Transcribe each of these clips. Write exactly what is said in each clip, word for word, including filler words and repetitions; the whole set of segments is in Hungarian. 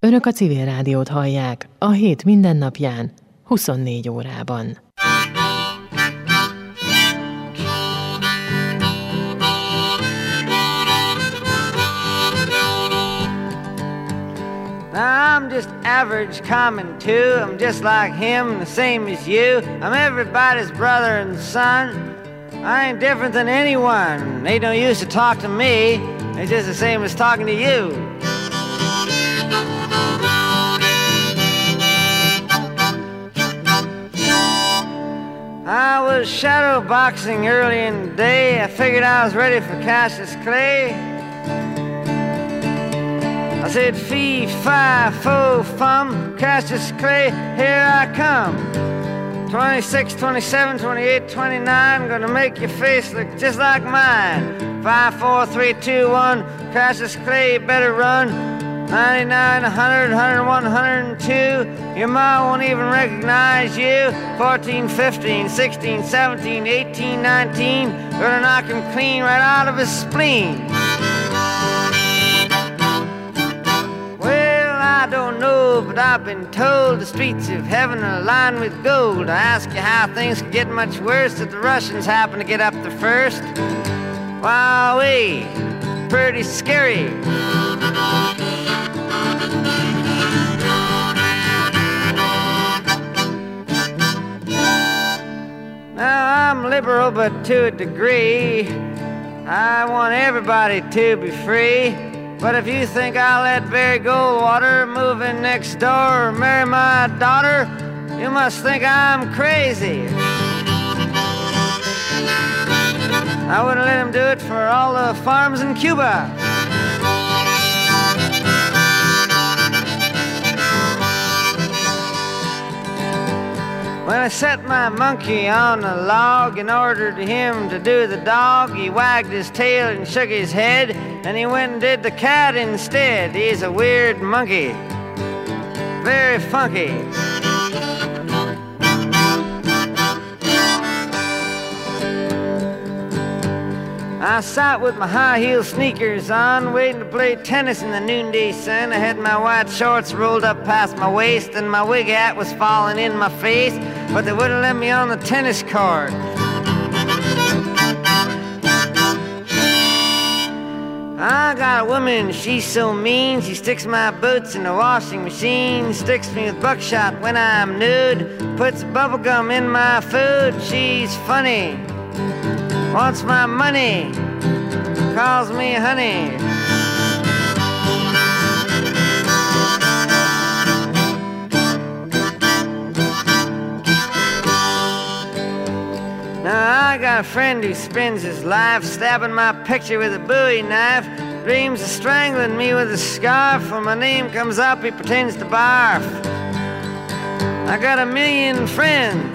Önök a Civil Rádiót hallják, a hét mindennapján, huszonnégy órában. Now I'm just average, common too. I'm just like him, the same as you. I'm everybody's brother and son. I ain't different than anyone. They don't use to talk to me. It's just the same as talking to you. I was shadow boxing early in the day. I figured I was ready for Cassius Clay. I said, fee, fi, fo, fum, Cassius Clay, here I come. twenty-six, twenty-seven, twenty-eight, twenty-nine, gonna make your face look just like mine. five, four, three, two, one, Cassius Clay, you better run. ninety-nine, one hundred, one oh one, one oh two, your ma won't even recognize you. fourteen, fifteen, sixteen, seventeen, eighteen, nineteen, gonna knock him clean right out of his spleen. I don't know, but I've been told the streets of heaven are lined with gold. I ask you how things could get much worse if the Russians happen to get up there first. Wowee, pretty scary. Now I'm liberal, but to a degree. I want everybody to be free. But if you think I'll let Barry Goldwater move in next door or marry my daughter, you must think I'm crazy. I wouldn't let him do it for all the farms in Cuba. When I set my monkey on the log and ordered him to do the dog, he wagged his tail and shook his head, and he went and did the cat instead. He's a weird monkey, very funky. I sat with my high heel sneakers on, waiting to play tennis in the noonday sun. I had my white shorts rolled up past my waist, and my wig hat was falling in my face, but they wouldn't let me on the tennis court. I got a woman, she's so mean. She sticks my boots in the washing machine, sticks me with buckshot when I'm nude, puts bubblegum in my food. She's funny, wants my money, calls me honey. Now I got a friend who spends his life stabbing my picture with a bowie knife, dreams of strangling me with a scarf. When my name comes up, he pretends to barf. I got a million friends.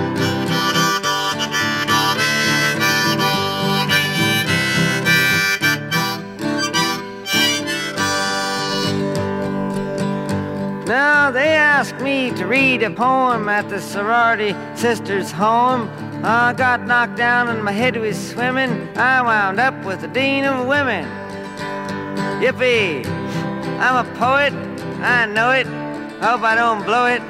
Now they asked me to read a poem at the sorority sister's home. I got knocked down and my head was swimming. I wound up with the dean of women. Yippee! I'm a poet, I know it. Hope I don't blow it.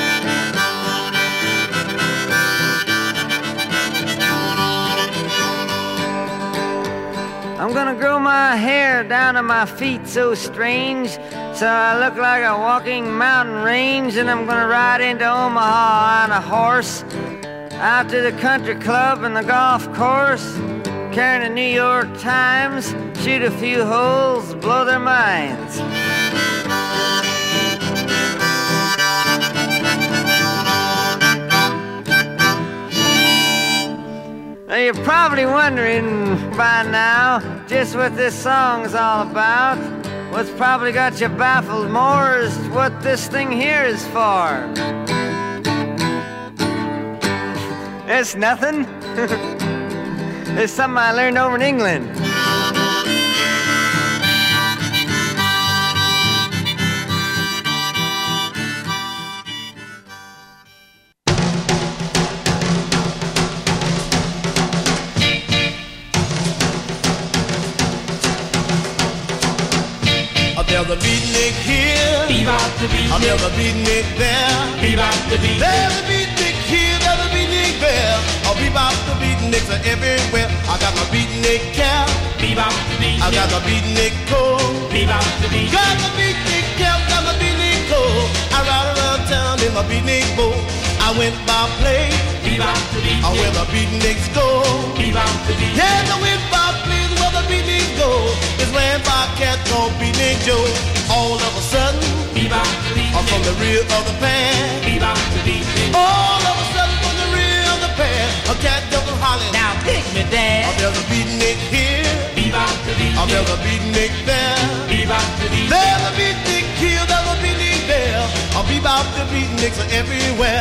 I'm gonna grow my hair down to my feet so strange, so I look like a walking mountain range, and I'm gonna ride into Omaha on a horse, out to the country club and the golf course, carrying a New York Times, shoot a few holes, blow their minds. Now you're probably wondering by now just what this song's all about. What's probably got you baffled more is what this thing here is for. It's nothing. It's something I learned over in England. There's a beatnik here. Viva the beatnik. Oh, there's a beatnik there. Bebop the beatnik. There's a beatnik here, there's a beatnik there. Oh, bebop the beatniks are everywhere. I got my beatnik cap. Bebop the beatnik. I got my beatnik coat. Bebop the beatnik. Got my beatnik cap, got my beatnik coat. I ride around town in my beatnik boat. I went by play. Bebop the beatnik. Oh, where the beatniks go. Bebop the beatnik. Yes, I went by play where the beatniks go. It's ran by a cat called Beatnik Joe. All of a sudden, Bebop the beatnik. or from the rear of the pan. Bebop the beatnik. All of a sudden, from the rear of the pan, a cat jumped and hollered. Now pick me, Dad. Oh, there's a beatnik here. Bebop the beatnik. Oh, there's a beatnik there. Bebop the beatnik. There's a beatnik here, there's a beatnik there. Oh, bebop the beatniks are everywhere.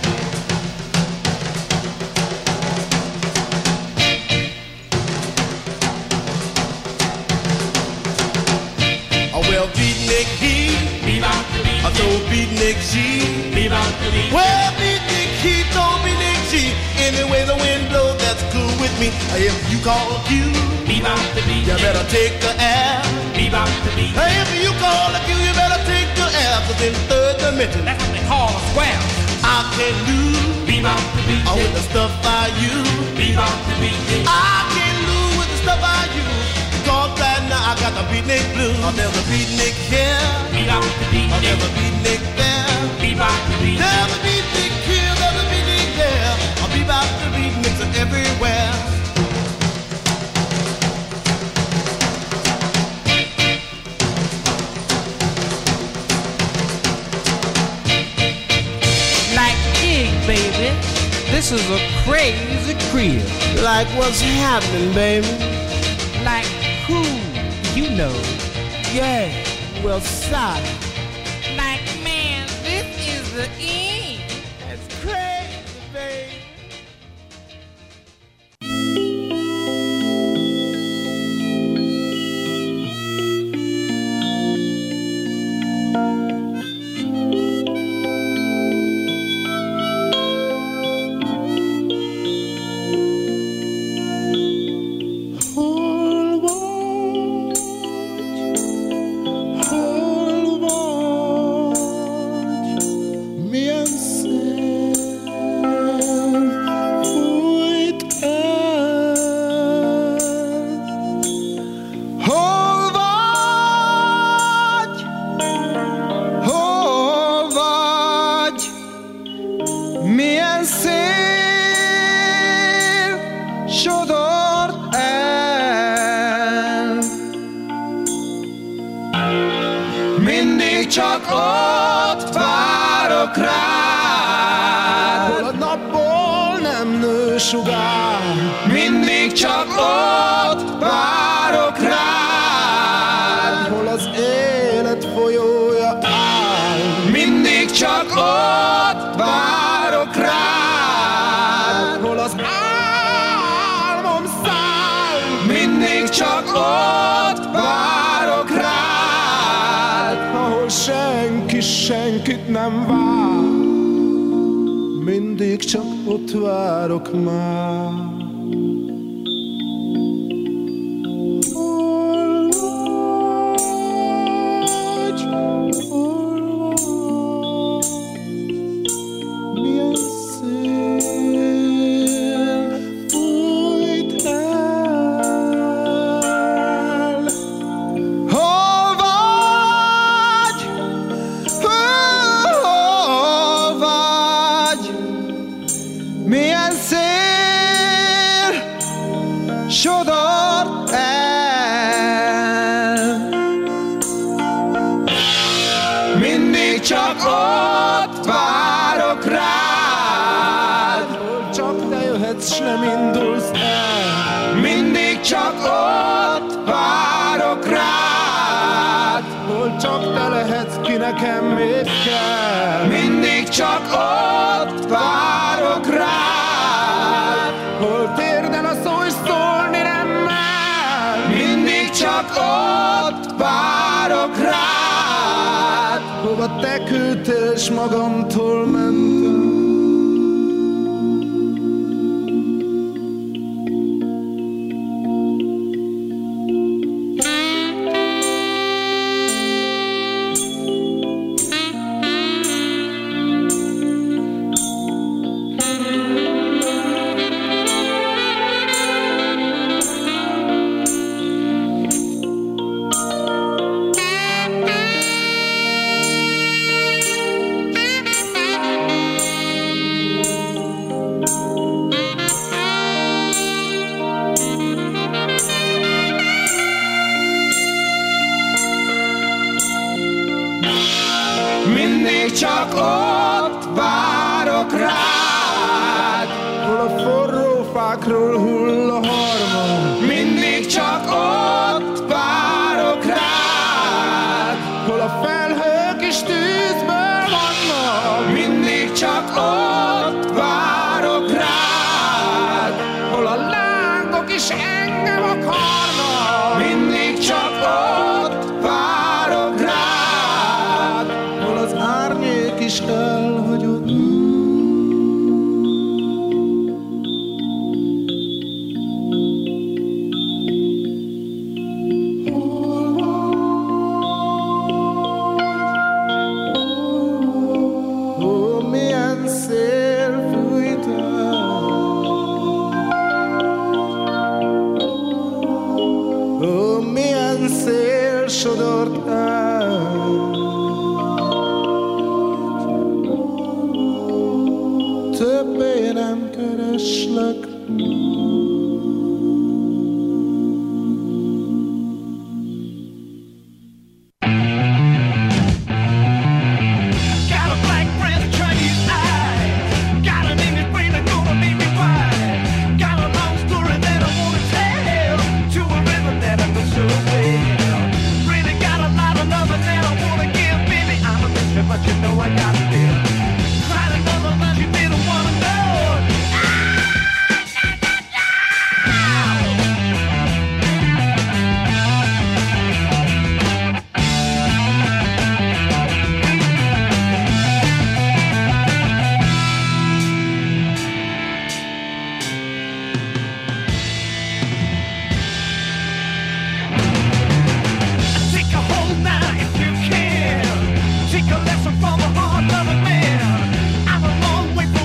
Oh, well, beatnik he. Bebop the beatnik. I told beatnik she. Bebop the beatnik. Well, beatnik he told beatnik she. Anyway the wind blows, that's cool with me. If you call a cue, Bebop the beatnik. you better take the air. Bebop the beatnik. Hey, if you call a cue, you better take the air. Cause in third dimension, That's what they call a square. I can lose. Bebop the beatnik. Oh, with the stuff I use. Bebop the beatnik. I can lose with the stuff I use. Cause right now I got the beatnik blues. Oh, there's a beatnik here. Bebop the Oh, beatnik. there's a beatnik there. Bebop the beatnik. There's a beatnik here, there's a beatnik there. Oh, bebop the beatniks are everywhere. Like King, baby. This is a crazy crib. Like what's happening, baby? Like who? You know. Yeah, well, stop. Like, man, this is the end. That's crazy, baby. Csak ott várok rád, Hol a napból nem nő sugár. mindig csak ott várok rád, Hol az élet folyója áll. mindig csak ott várok rád, Hol az álmom száll. mindig csak ott várok rád, Ahol senki senkit nem vár. Mindig csak ott várok már. Hol vagy? Hol vagy? Milyen szél fújt el? Hol vagy? Hol vagy? Milyen szél sodort el? mindig csak ott várok rád, Hol csak te jöhetsz, s nem indulsz el. mindig csak ott várok rád, Hol csak te lehetsz, ki nekem még kell. mindig csak ott várok rád, Hol térden a szó, és szólni nem mer. mindig csak ott várok rád, Hova te küldtél, s magamtól mentem. mindig csak ott várok rád. Hol a forró fákról hull a harmon, mindig csak ott várok rád. hol a felhők is tűzből vannak, mindig csak ott várok rád. hol a lángok is engem akarnak, mindig csak ott várok rád. hol az árnyék is elhagyott. Sodort el, többé nem kereslek. But you know I got it. Try to know the love you didn't wanna know. Take a lesson from a hard loving man. I'm a long way from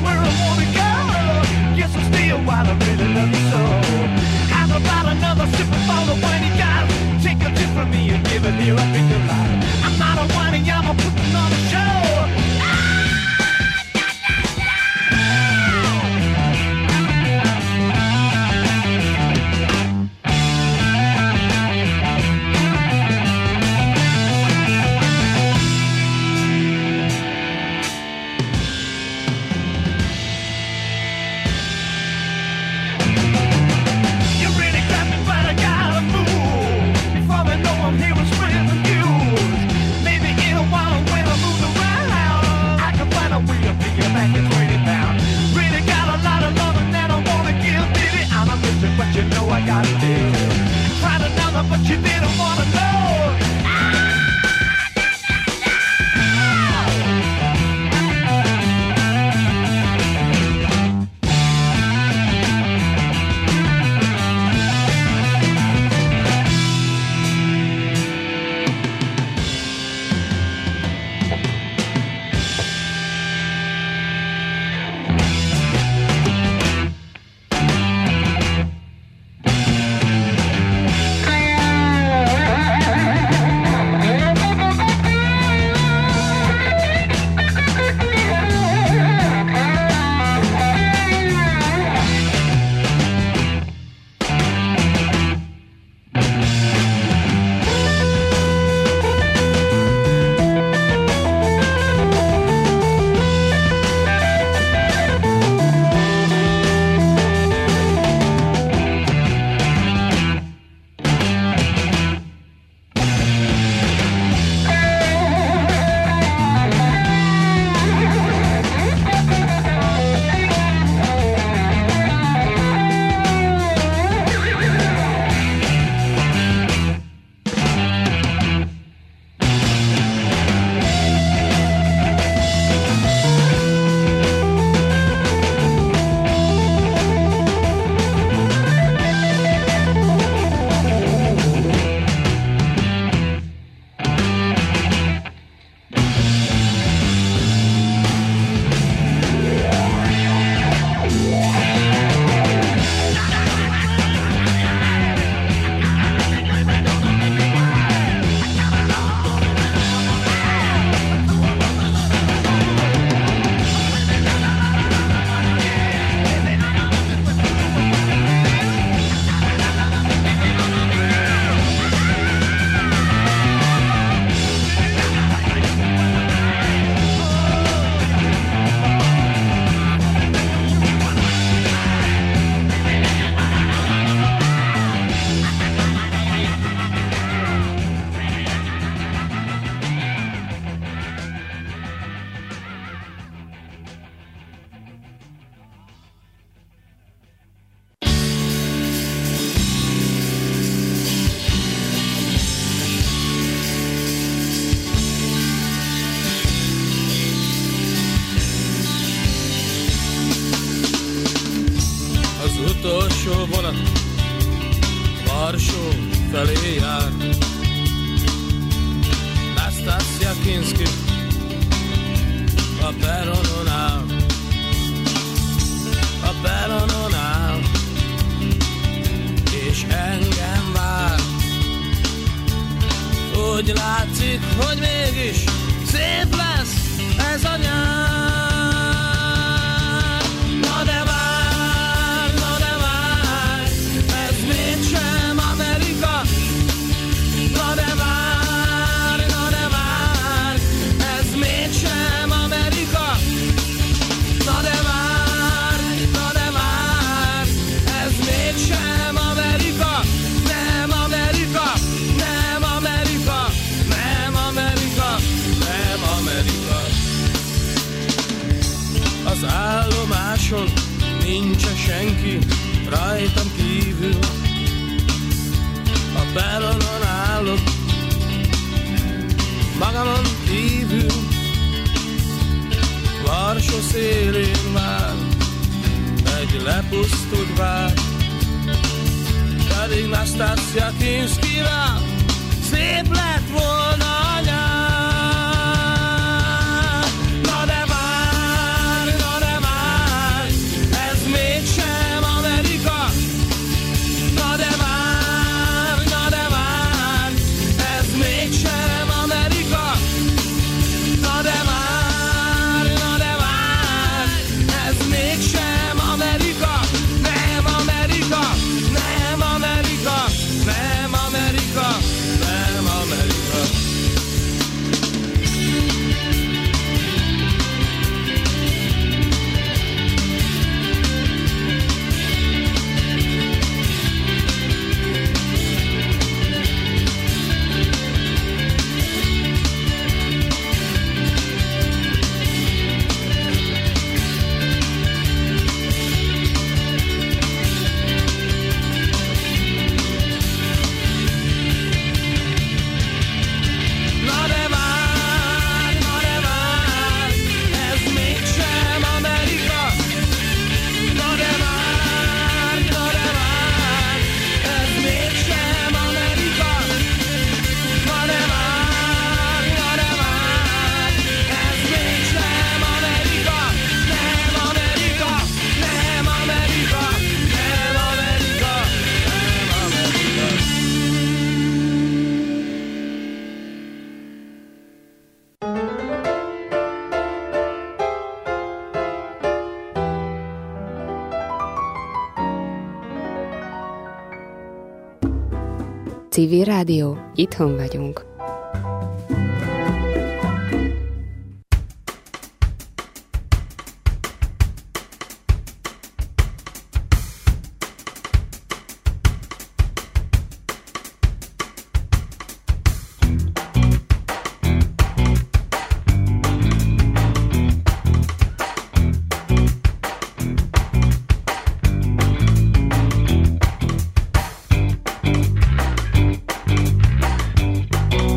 utolsó vonat Varsó felé jár. Nastassja Kinski a peronon áll, a peronon áll, és engem vár. Úgy látszik, hogy mégis szép lesz ez a nyár. Na de vár, na de vár, ez mégsem Amerika. Na de vár, na de vár, ez mégsem Amerika. Na de vár, na de vár, ez mégsem Amerika. Nem Amerika, nem Amerika, nem Amerika, nem Amerika. Az állomáson nincs senki rajtam kívül. A peronon állok magamon kívül. Varsó szélén vár egy lepusztult vár, pedig Nastassja Kinskivel szép lett volna a nyár. Na de vár, na de vár, ez mégsem Amerika. Na de vár, na de vár, ez mégsem Amerika. Na de vár, na de vár, ez mégsem Amerika. Nem Amerika, nem Amerika, nem Amerika, nem Amerika. Na de vár, na de vár, ez mégsem Amerika. Na de vár, na de vár, ez mégsem Amerika. Na de vár, na de vár, ez mégsem Amerika. Nem Amerika, nem Amerika, nem Amerika, nem Amerika. Civil Rádió, itthon vagyunk. Thank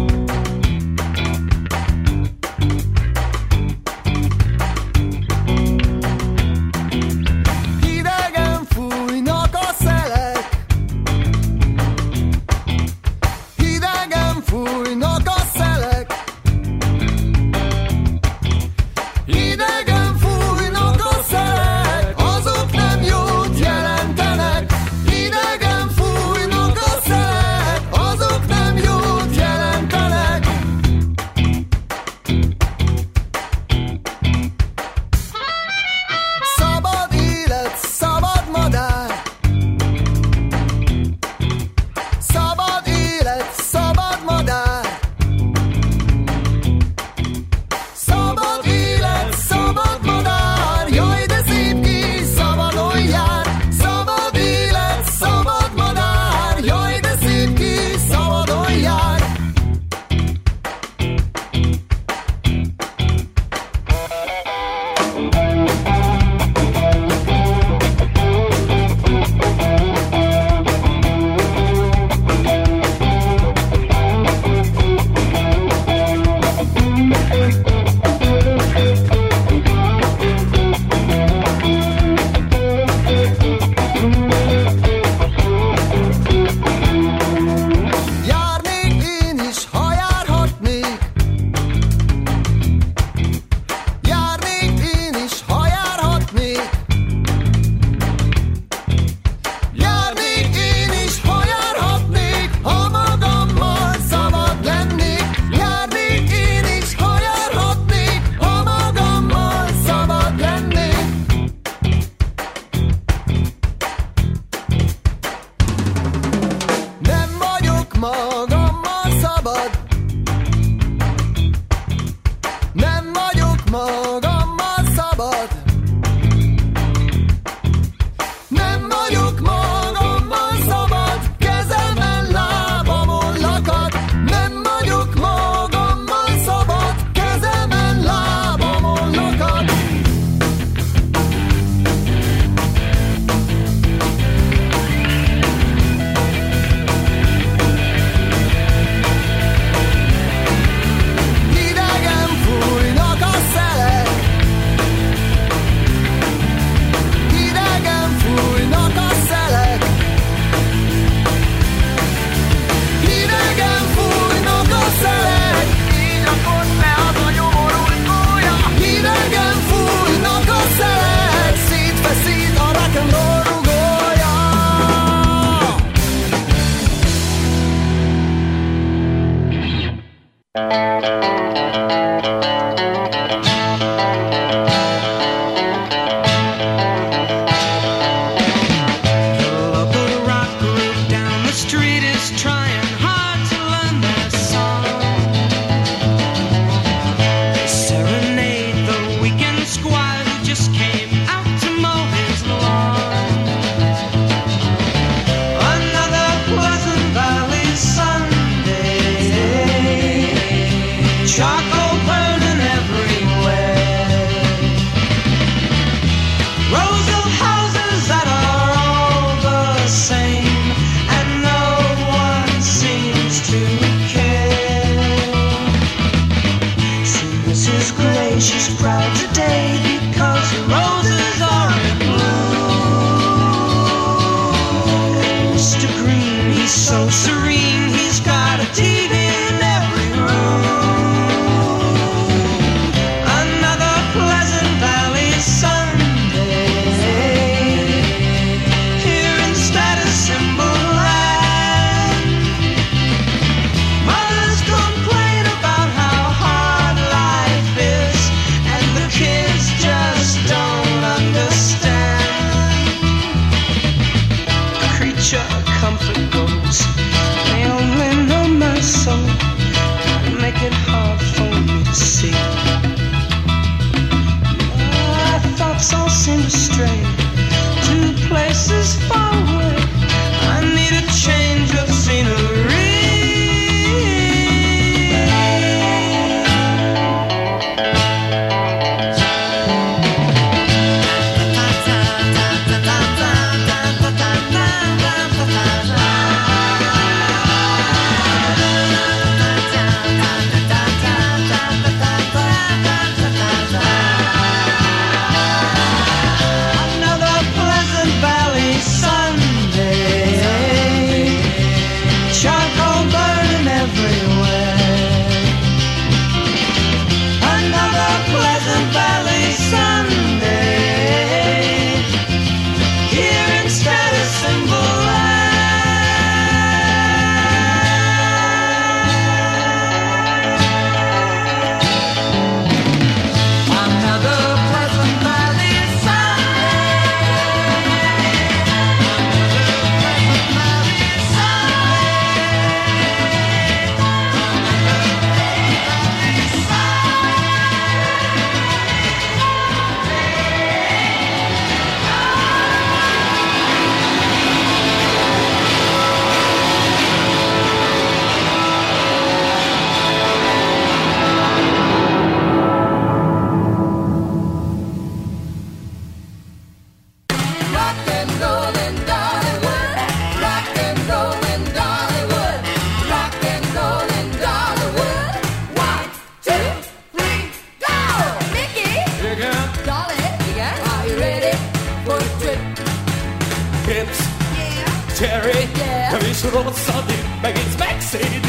She's proud today because the roses are in bloom. Mister Green, he's so serene, he's got a T V in every room. Another Pleasant Valley Sunday here in Status Symbol Land. Mothers complain about how hard life is, and the kids just don't understand. Creature comfort goes, they only know my soul, and make it hard for me to see. My thoughts all seem to stray to places far away. I need a change of scenery. Another Pleasant Valley Sunday, charcoal burning everywhere. Another Pleasant Valley Sunday here in Status Symbol Land. Another Pleasant Valley Rock and roll in Dollywood, rock and roll in Dollywood, rock and roll in Dollywood. One, two, three, go! Mickey, Yeah, girl. Dolly, yeah. Are you ready for the trip? Hips, Yeah, Terry, Yeah. vi slår oss av din, men it's backstage.